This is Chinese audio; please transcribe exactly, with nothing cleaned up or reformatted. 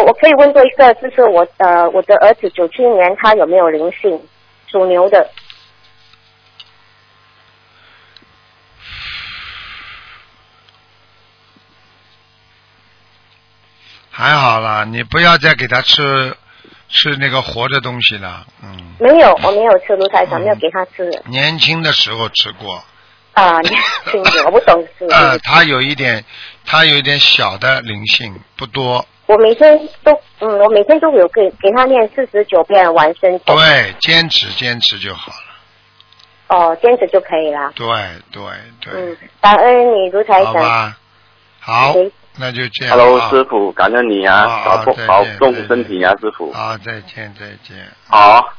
我可以问多一个，就是我呃我的儿子九七年他有没有灵性，属牛的。 还好啦，你不要再给他吃吃那个活的东西了，嗯。 没有，我没有吃卢台长、嗯，没有给他吃。 年轻的时候吃过。 啊，年轻的我不懂事。 呃，他有一点，他有一点小的灵性，不多。 我每天都，嗯，我每天都有给给他念四十九遍往生咒。 对，坚持坚持就好了。 哦，坚持就可以了。 对对对。 嗯，感恩你卢台长。 好吧，好。 Okay. 那就这样。 Hello， 师傅，感恩你啊， 好， 保保重身体啊，师傅。 好，再见，再见。 好。